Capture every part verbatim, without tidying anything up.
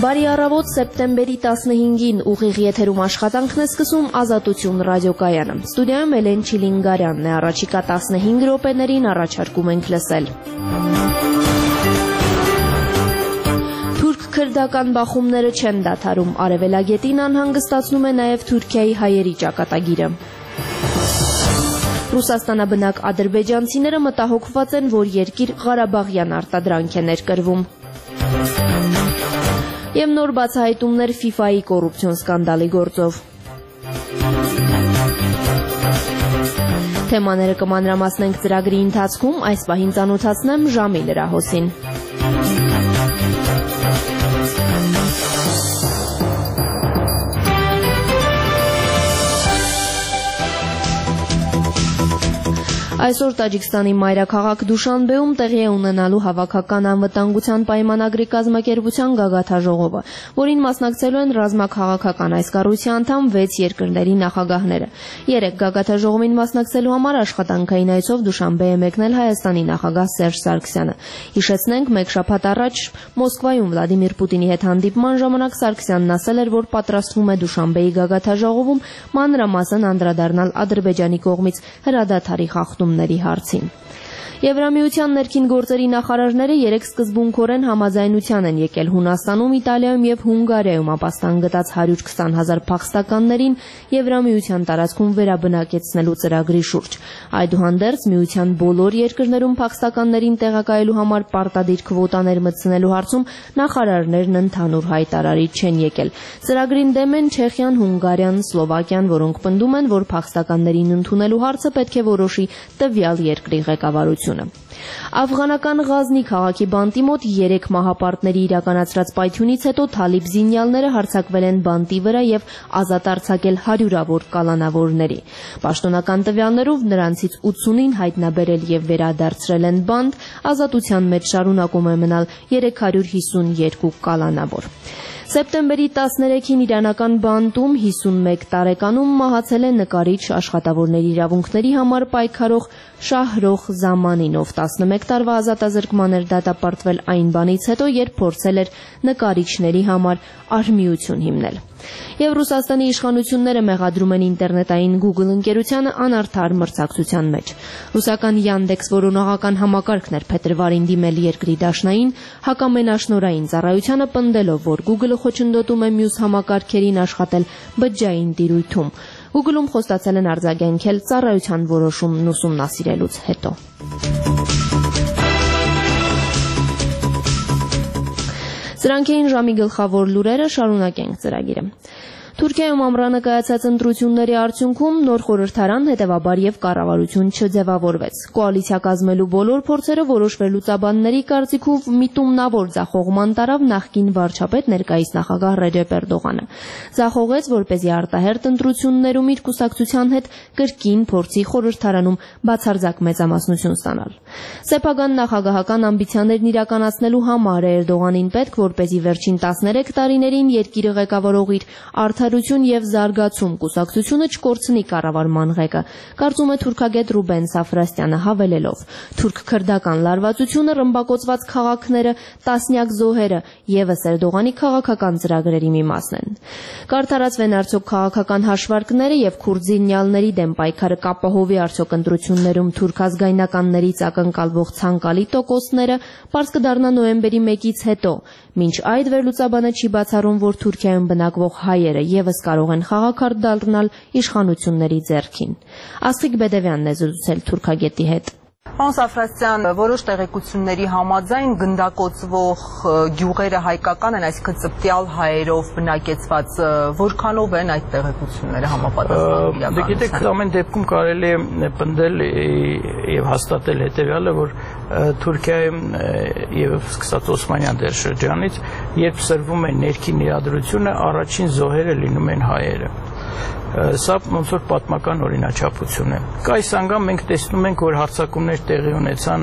Բարի առավոտ, սեպտեմբերի տասնհինգին ուղիղ եթերում աշխատանքն է սկսում Ազատություն ռադիոկայանը։ Ստուդիայում Էլեն Չիլինգարյանն է, առաջիկա տասնհինգ րոպեներին առաջարկում ենք լսել։ Թուրք-քրդական բախումները չեն դադարում, Արևելագետին անհանգստացնում է նաև Թուրքիայի հայերի ճակատագիրը։ Ռուսաստանաբնակ ադրբեջանցիները մտահոգված են, որ երկիր Ղարաբաղյան արտադրանք է ներկրվում։ Եվ նոր բացահայտումներ ֆիֆայի կոռուպցիոն սկանդալի գործով։ Թեմաները կմանրամասնենք ծրագրի ընթացքում, այս պահին ծանոթացնեմ Ժամիլ Ռահոսին։ Այսօր Տաջիկստանի մայրաքաղաք Դուշանբեում տեղի է ունենալու հավաքական անվտանգության պայմանագրի կազմակերպության գագաթաժողովը, որին մասնակցելու են ռազմաքաղաքական այս կառույցի անդամ վեց երկրների նախագահները։ Երեք գագաթաժողովին մասնակցելու համար աշխատանքային այցով Դուշանբե է մեկնել Հայաստանի նախագահ Սերժ Սարգսյանը։ Հիշեցնենք, մեկ շաբաթ առաջ Մոսկվայում Վլադիմիր Պուտինի հետ հանդիպման ժամանակ Սարգսյանն ասել էր, որ պատրաստվում է Դուշանբեի գագաթաժողովում մանրամասն անդրադառնալ Ադրբեջանի կողմից հրադադարի խախտումների հարցին։ Եվրամիության ներքին գործերի նախարարները երեք սկզբունքորեն համաձայնության են եկել Հունաստանում, Իտալիայում եւ Հունգարիայում ապաստան գտած հարյուր քսան հազար փախստականներին Եվրամիության տարածքում վերաբնակեցնելու ծրագրի շուրջ։ Այդուհանդերձ միության բոլոր երկրներում փախստականներին տեղակայելու համար պարտադիր քվոտաներ մտցնելու հարցում նախարարներն ընդհանուր հայտարարի չեն եկել։ Ծրագրին դեմ են Չեխիան, Հունգարիան, Սլովակիան, որոնք պնդում են, որ փախստականներին ընդունելու հարցը պետք է որոշի տվյալ երկրի ղեկավարությունը։ Աֆղանական Ղազնի քաղաքի բանտի մոտ երեք մահապարտների իրականացրած պայթյունից հետո թալիբ զինյալները հարձակվել են բանտի վրա եւ ազատ արձակել հարյուրավոր կալանավորների։ Պաշտոնական տվյալներով նրանցից ութսունին հայտնաբերել եւ վերադարձրել են բանտ, ազատության մեջ շարունակում է մնալ երեք հարյուր հիսունյոթ կալանավոր։ Սեպտեմբերի տասներեքին իրանական բանտում հիսունմեկ տարեկանում մահացել է նկարիչ, աշխատավորների իրավունքների համար պայքարող Շահրոխ Զամանին, ով տասնմեկ տարվա ազատազրկման էր դատապարտվել այն բանից հետո, երբ փորձել էր նկարիչների համար արհմիություն հիմնել։ Եվ Ռուսաստանի իշխանությունները մեղադրում են ինտերնետային Google ընկերությանը անարդար մրցակցության մեջ։ Ռուսական Yandex որոնողական համակարգն էր փետրվարին դիմել երկրի դաշնային հակամենաշնորհային ծառայությանը, պնդելով, որ Google-ը խոչընդոտում է մյուս համակարգերին աշխատել բջջային տիրույթում։ Google-ում խոստացել են արձագանքել ծառայության որոշումն ուսումնասիրելուց հետո։ Սրանք էին ժամի գլխավոր լուրերը, շարունակենք ծրագիրը։ Թուրքիայում ամռանը կայացած ընտրությունների արդյունքում նոր խորհրդարան, հետևաբար եւ կառավարություն չձևավորվեց։ Կոալիցիա կազմելու բոլոր փորձերը որոշ վերլուծաբանների կարծիքով միտումնավոր ձախողման տարավ նախկին վարչապետ ներկայիս նախագահ Ռեջեփ Էրդողանը։ Ձախողեց, որպեսզի արտահերթ ընտրություններում իր կուսակցության հետ կրկին փորձի խորհրդարանում բացարձակ մեծամասնություն ստանալ։ Սեփական նախագահական ամբիցիաներն իրականացնելու համար Էրդողանին պետք, որպեսզի վերջին տասներեք տարիներին երկիրը ղեկավարող իր Արդարություն եւ զարգացում կուսակցությունը չկորցնի կառավարման ղեկը, կարծում է թուրքագետ Ռուբեն Սաֆրաստյանը, հավելելով. թուրք-քրդական լարվածությունը, ռմբակոծված քաղաքները, տասնյակ զոհերը եւս Էրդողանի քաղաքական ծրագրերի մի մասն են։ Կարդարացվեն արդյոք քաղաքական հաշվարկները եւ քուրդ զինյալների դեմ պայքարը կապահովի արդյոք ընտրություններում թուրք ազգայնականներից ակնկալվող ցանկալի տոկոսները, պարզ կդառնա նոյեմբերի մեկից հետո։ Մինչ այդ վերլուծաբանը չի բացառում, որ Թուրքիայում բնակվող հայերը եւս կարող են խաղաքարտ դառնալ իշխանությունների ձեռքին։ Աստղիկ Բեդևյանն է զրուցել թուրքագետի հետ։ Պարոն Սաֆրաստյան, որոշ տեղեկությունների համաձայն գնդակոծվող գյուղերը հայկական են, այսինքն ծպտյալ հայերով բնակեցված, որքանով են այդ տեղեկությունները համապատասխան իրականությանը։ Գիտեք, ամեն դեպքում կարելի է պնդել եւ հաստատել հետեւյալը, որ Թուրքիայում եւ սկսած Օսմանյան դերշրջանից, երբ սրվում է ներքին իրադրությունը, առաջին զոհերը լինում են հայերը։ Սա ոնց որ պատմական օրինաչափություն է։ Այս անգամ մենք տեսնում ենք, որ հարձակումներ տեղի ունեցան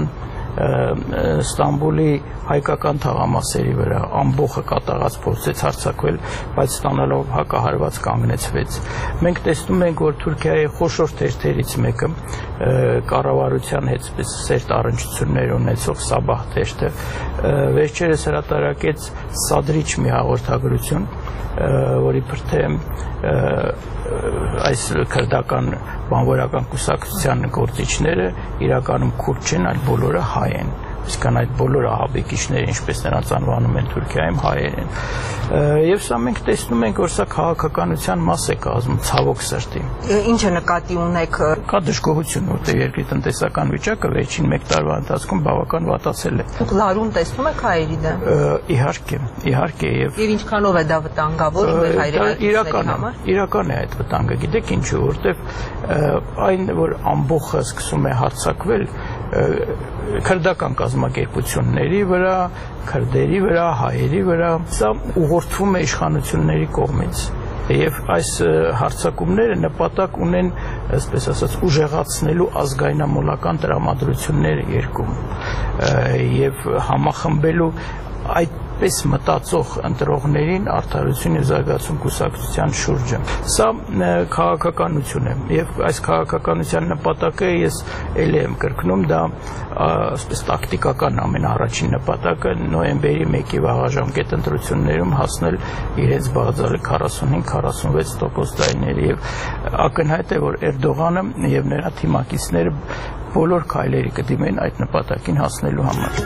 Ստամբուլի հայկական թաղամասերի վրա ամբողջը կատաղած փորձեց հարձակվել, բայց ստանալով հակահարված կանգնեցվեց։ Մենք տեսնում ենք, որ Թուրքիայի խոշոր թերթերից մեկը կառավարության հետ սերտ առնչություններ ունեցող Սաբահ թերթը վերջերս հրատարակեց սադրիչ մի հաղորդագրություն, որի բրթե այս քրդական բանվորական կուսակցության գործիչները իրականում քուրդ չեն, այլ բոլորը հայ են։ Իսկան այդ բոլոր ահաբեկիչները, ինչպես նրանց անվանում են Թուրքիայում, հայեր են։ Եվ սա մենք տեսնում ենք, որ սա քաղաքականության մաս է կազմում, ցավոք սրտի։ Ինչ նկատի ունեք։ Կա դժգոհություն, որտեղ երկրի տնտեսական վիճակը վերջին մեկ տարվա ընթացքում բավական վատացել է։ Դուք լարում տեսնում եք հայերի դեմ։ Իհարկե, իհարկե եւ Եվ ինչքանով է դա վտանգավոր մեր հայրենիքի համար։ Իրական է այդ վտանգը, գիտեք ինչու, որտեղ այն, որ ամբողջը սկսում է հարձակվել քրդական կազմակերպությունների վրա, քրդերի վրա, հայերի վրա, սա ուղղորդվում է իշխանությունների կողմից։ Եվ այս հարձակումները նպատակ ունեն, այսպես ասած, ուժեղացնելու ազգայնամոլական տրամադրություններ երկում եւ համախմբելու այդպես մտածող ընտրողներին արդարություն եւ զարգացում կուսակցության շուրջը։ Սա քաղաքականություն է եւ այս քաղաքականության նպատակը ես ելի եմ կրկնում, դա այսպես տակտիկական ամենաառաջին նպատակը նոյեմբերի մեկի վաղաժամկետ ընտրություններում հասնել իրենց բաղձալի քառասունհինգ քառասունվեց տոկոս ձայների եւ ակնհայտ է, որ Էրդողանը եւ նրա թիմակիցները բոլոր քայլերի կդիմեն այդ նպատակին հասնելու համար։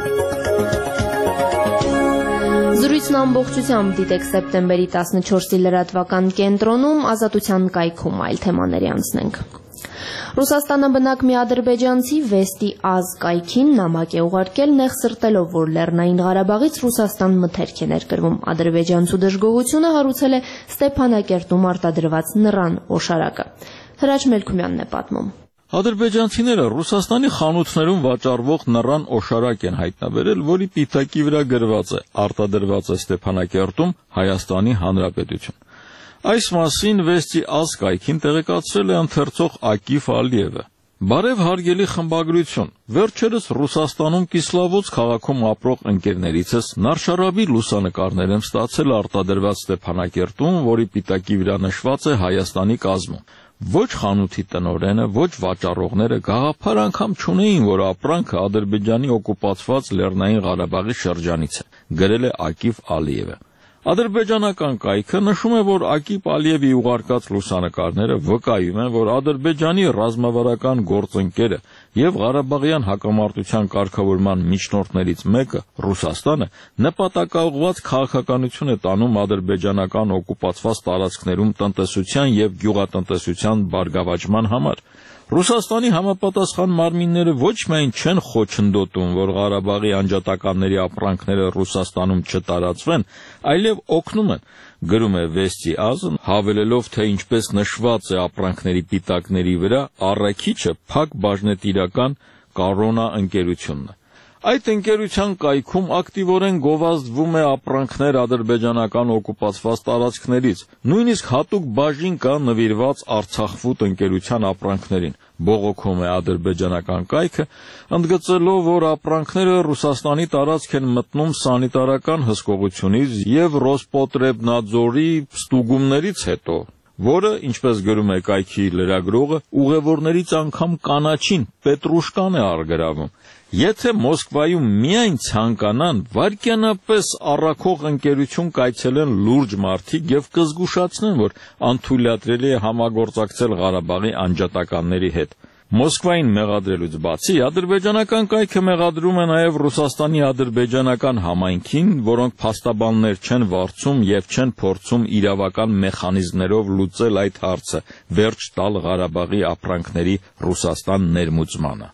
Զրույցն ամբողջությամբ դիտեք սեպտեմբերի տասնչորսի լրատվական կենտրոնում, Ազատության կայքում այլ թեմաների անցնենք։ Ռուսաստանը բնակ մի ադրբեջանցի Վեստի Ազ կայքին նամակ է ուղարկել նեղ սրտելով, որ Լեռնային Ղարաբաղից Ռուսաստան մթերք է ներկրվում։ Ադրբեջանցու դժգոհությունը հարուցել է Ստեփանակերտում արտադրված նռան օշարակը։ Հրաչ Մելքումյանն է պատմում։ Ադրբեջանցիները Ռուսաստանի խանութներում վաճառվող նռան օշարակ են հայտնաբերել, որի պիտակի վրա գրված է արտադրված է Ստեփանակերտում, Հայաստանի Հանրապետություն։ Այս մասին Վեստի Ազ կայքին տեղեկացրել է ընթերցող Ակիֆ Ալիևը։ Բարև հարգելի խմբագրություն, վերջերս Ռուսաստանում Կիսլավոց քաղաքում ապրող ընկերներիցս Նարշարաբի լուսանկարներ եմ ստացել արտադրված Ստեփանակերտում, որի պիտակի վրա նշված է Հայաստանի կազմում։ Ոչ խանութի տնօրենը, ոչ վաճառողները գաղափար անգամ չունեին, որ ապրանքը Ադրբեջանի օկուպացված Լեռնային Ղարաբաղի շրջանից է, գրել է Ակիֆ Ալիևը։ Ադրբեջանական կայքը նշում է, որ Ակիֆ Ալիևի ուղարկած լուսանկարները վկայում են, որ Ադրբեջանի ռազմավարական գործընկերը եւ Ղարաբաղյան հակամարտության կարգավորման միջնորդներից մեկը, Ռուսաստանը, նպատակաուղղված քաղաքականություն է տանում ադրբեջանական օկուպացված տարածքներում տնտեսության եւ գյուղատնտեսության բարգավաճման համար։ Ռուսաստանի համապատասխան մարմինները ոչ միայն չեն խոչընդոտում, որ Ղարաբաղի անջատականների ապրանքները Ռուսաստանում չտարածվեն, այլև օգնում են, գրում է Վեստի Ազն, հավելելով, թե ինչպես նշված է ապրանքների պիտակների վրա, առաքիչը փակ բաժնետիրական Կարոնա ընկերությունն է։ Այդ ընկերության կայքում ակտիվորեն գովազդվում է ապրանքներ ադրբեջանական օկուպացված տարածքներից, նույնիսկ հատուկ բաժին կա նվիրված Արցախվուտ ընկերության ապրանքներին, բողոքում է ադրբեջանական կայքը, ընդգծելով, որ ապրանքները Ռուսաստանի տարածք են մտնում սանիտարական հսկողությունից եւ Ռոսպոտրեբնadzorի ստուգումներից հետո, որը, ինչպես գրում է կայքի լրագրողը, ուղևորներից անգամ կանաչին պետրուշկան է առգրավում։ Եթե Մոսկվայում միայն ցանկանան, վայրկյանապես առաքող ընկերություն կայցելեն լուրջ մարդիկ եւ կզգուշացնեն, որ անթույլատրելի է համագործակցել Ղարաբաղի անջատականների հետ։ Մոսկվային մեղադրելուց բացի, ադրբեջանական կայքը մեղադրում է նաև Ռուսաստանի ադրբեջանական համայնքին, որոնք փաստաբաններ չեն վարձում եւ չեն փորձում իրավական մեխանիզմներով լուծել այդ հարցը, վերջ տալ Ղարաբաղի ապրանքների Ռուսաստան ներմուծմանը։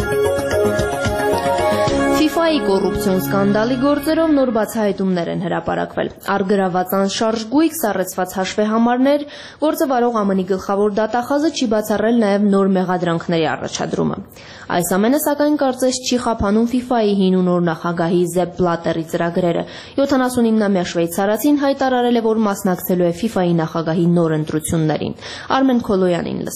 FIFA-ի կոռուպցիոն սկանդալի գործերով նոր բացահայտումներ են հրապարակվել։ Առգրաված անշարժ գույք, սառեցված հաշվեհամարներ, գործը վարող ԱՄՆ-ի գլխավոր դատախազը չի բացառել նաև նոր մեղադրանքների առաջադրումը։ Այս ամենը սակայն կարծես չի խափանում FIFA-ի հին ու նոր նախագահի Զեփ Բլատերի ծրագրերը։ յոթանասունինամյա շվեյցարացին հայտարարել է, որ մասնակցելու է FIFA-ի նախագահի նոր ընտրություններին։ Արմեն Քոլոյանին լսենք։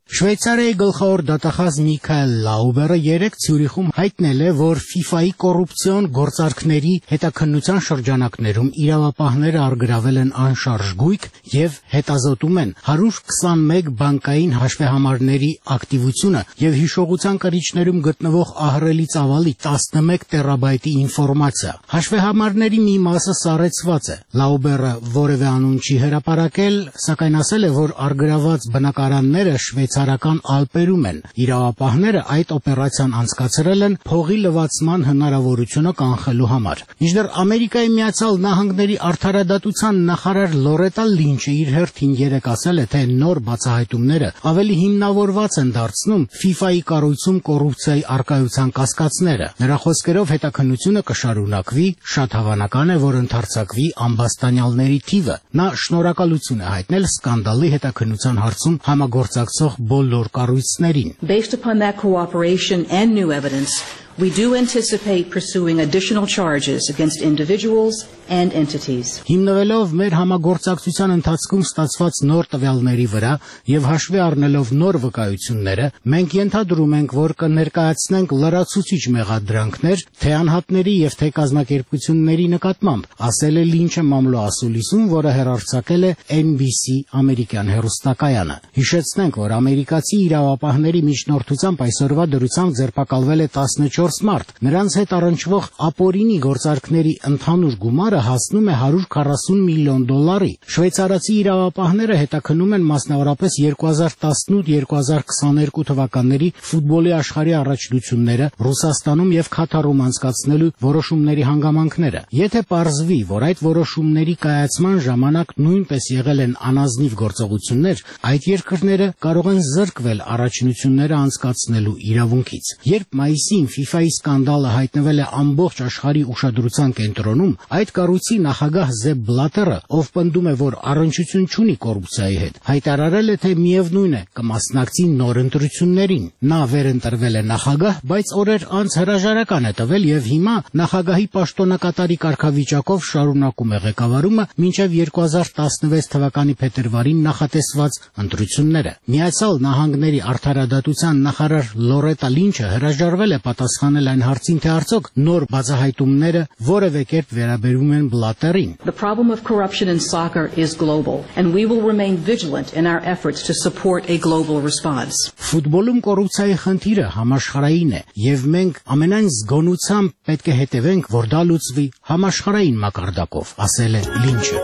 Շվեյցարիայի գլխավոր դատախազ Միքայել Լաուբերը երեկ Ցյուրիխում հայտնել է, որ FIFA-ի կոռուպցիոն գործարքների հետաքննության շրջանակներում իրավապահները առգրավել են անշարժ գույք եւ հետազոտում են հարյուր քսանմեկ բանկային հաշվեհամարների ակտիվությունը եւ հիշողության կրիչներում գտնվող ահռելի ծավալի տասնմեկ տերաբայտի ինֆորմացիա։ Հաշվեհամարների մի մասը սառեցված է։ Լաուբերը որևէ անուն չի հրապարակել, սակայն ասել է, որ առգրաված բնակարանները շվեյցարական Ալպերում են։ Իրավապահները այդ օպերացիան անցկացրել են փողի լվացման հնարավորությունը կանխելու համար։ Մինչդեռ Ամերիկայի Միացյալ Նահանգների արդարադատության նախարար Լորետա Լինչը իր հերթին երեկ ասել է, թե նոր բացահայտումները ավելի հիմնավորված են դարձնում FIFA-ի կառույցում կոռուպցիայի առկայության կասկածները։ Նրա խոսքերով հետաքննությունը կշարունակվի, շատ հավանական է, որ ընդարձակվի ամբաստանյալների թիվը։ Նա շնորհակալություն է հայտնել սկանդալի հետաքննության հարցում համագործակցող բոլոր կառույցներին։ Based upon that cooperation and new evidence, we do anticipate pursuing additional charges against individuals and entities. Հիմնվելով մեր համագործակցության ընթացքում ստացված նոր տվյալների վրա եւ հաշվի առնելով նոր վկայությունները, մենք ենթադրում ենք, որ կներկայացնենք լրացուցիչ մեղադրանքներ թե անհատների եւ թե կազմակերպությունների նկատմամբ, ասել է Լինչը մամլո ասուլիսում, որը հեռարձակել է N B C ամերիկյան հեռուստակայանը։ Հիշեցնենք, որ ամերիկացի իրավապահների միջնորդությամբ այսօրվա դրությամբ ձերբակալվել է տասնչորս մարդ։ Նրանց հետ առնչվող ապօրինի գործարքների ընդհանուր գումարը հասնում է հարյուր քառասուն միլիոն դոլարի։ Շվեյցարացի իրավապահները հետաքննում են մասնավորապես երկու հազար տասնութ երկու հազար քսաներկու թվականների ֆուտբոլի աշխարհի առաջնությունները Ռուսաստանում եւ Քաթարում անցկացնելու որոշումների հանգամանքները։ Եթե պարզվի, որ այդ որոշումների կայացման ժամանակ նույնպես եղել են անազնիվ գործողություններ, այդ երկրները կարող են զրկվել առաջնությունները անցկացնելու իրավունքից։ Երբ մայիսին FIFA-ի սկանդալը հայտնվել է ամբողջ աշխարհի ուշադրության կենտրոնում, այդ կառույցի նախագահ Զեփ Բլատերը, ով պնդում է, որ առնչություն չունի կոռուպցիայի հետ, հայտարարել է, թե միևնույն է կմասնակցի նոր ընտրություններին։ Նա վերընտրվել է նախագահ, բայց օրեր անց հրաժարական է տվել եւ հիմա նախագահի պաշտոնակատարի կարգավիճակով շարունակում է ղեկավարումը մինչեւ երկու հազար տասնվեց թվականի փետրվարին նախատեսված ընտրությունները։ Միացյալ Նահանգների արդարադատության նախարար Լորետա Լինչը հրաժարվել է պատասխանել այն հարցին, թե արդյոք նոր բացահայտումները որևէ կերպ վերաբերում են Բլատերին։ The problem of corruption in soccer is global, and we will remain vigilant in our efforts to support a global response. Ֆուտբոլում կոռուպցիայի խնդիրը համաշխարհային է, եւ մենք ամենայն զգոնությամբ պետք է հետևենք, որ դա լուծվի համաշխարհային մակարդակով, ասել է Լինչը։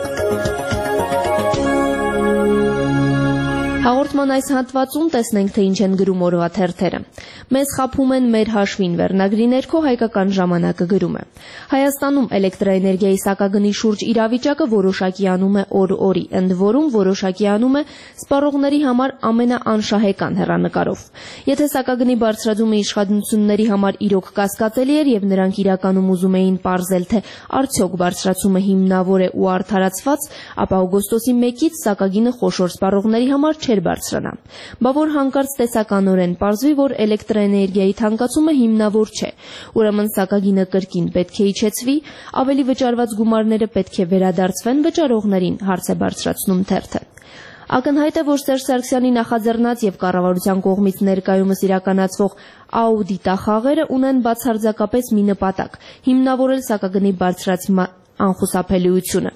Հաղորդման այս հատվածում տեսնենք, թե ինչ են գրում օրվա թերթերը։ Մեզ խաբում են մեր հաշվին վերնագրի ներքո հայկական ժամանակը գրում է. Հայաստանում էլեկտրաէներգիայի սակագնի շուրջ իրավիճակը որոշակիանում է օր-օրի, ընդ որում որոշակիանում է սպառողների համար ամենաանշահեկան հեռանկարով։ Եթե սակագնի բարձրացումը իշխանությունների համար իրոք կասկածելի էր եւ նրանք իրականում ուզում էին պարզել, թե արդյոք բարձրացումը հիմնավոր է ու արդարացված, ապա օգոստոսի մեկից սակագինը խոշոր սպառողների համար չէր բարձրանա։ Բա որ հանկարծ տեսականորեն պարզվի, որ էլեկտրաէներգիայի թանկացումը հիմնավոր չէ։ Ուրեմն սակագինը կրկին պետք է իջեցվի, ավելի վճարված գումարները պետք է վերադարձվեն վճարողներին, հարց է բարձրացնում թերթը։ Ակնհայտ է, որ Սերժ Սարգսյանի նախաձեռնած եւ կառավարության կողմից ներկայումս իրականացվող աուդիտախաղերը ունեն բացարձակապես մի նպատակ՝ հիմնավորել սակագնի բարձրացման անխուսափելիությունը։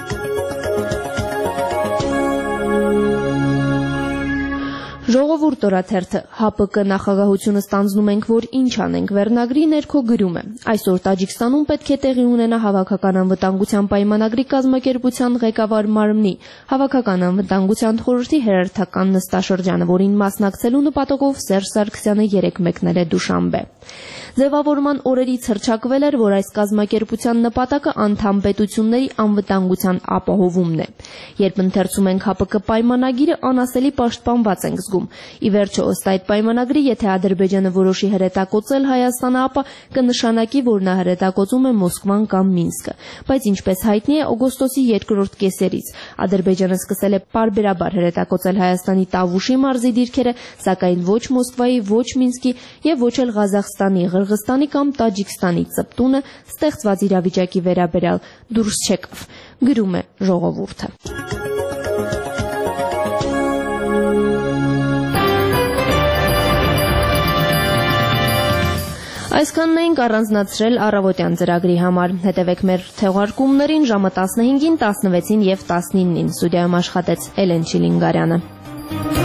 Ժողովուրդ օրաթերթը H P K նախագահությունը ստանձնում ենք, որ ինչ անենք վերնագրի ներքո գրում է. Այսօր Տաջիկստանում պետք է տեղի ունենա հավաքական անվտանգության պայմանագրի կազմակերպության ղեկավար մարմնի հավաքական անվտանգության խորհրդի հերթական նստաշրջանը, որին մասնակցելու նպատակով Սերժ Սարգսյանը երեկ մեկնել է Դուշանբե։ Ձևավորման օրերից հռչակվել էր, որ այս կազմակերպության նպատակը անդամ պետությունների անվտանգության ապահովումն է։ Երբ ընթերցում ենք H P K պայմանագիրը, անասելի պաշտպանված ենք զգում։ Ի վերջո, ըստ այդ պայմանագրի, եթե Ադրբեջանը որոշի հրետակոծել Հայաստանը, ապա կնշանակի, որ նա հրետակոծում է Մոսկվան կամ Մինսկը։ Բայց ինչպես հայտնի է, օգոստոսի երկրորդ կեսերից Ադրբեջանը սկսել է պարբերաբար հրետակոծել Հայաստանի Տավուշի մարզի դիրքերը, սակայն ոչ Մոսկվայի, ոչ Մինսկի եւ ոչ էլ Ղազախստանի, Ղրղստանի կամ Տաջիկստանի ծպտունը ստեղծված իրավիճակի վերաբերյալ դուրս չեկավ, գրում է ժողովուրդը։ Այսքանն էինք առանձնացրել առավոտյան ծրագրի համար։ Հետևեք մեր թողարկումներին ժամը տասնհինգին, տասնվեցին և տասնինին։ Ստուդիայում աշխատեց Էլեն Չիլինգարյանը։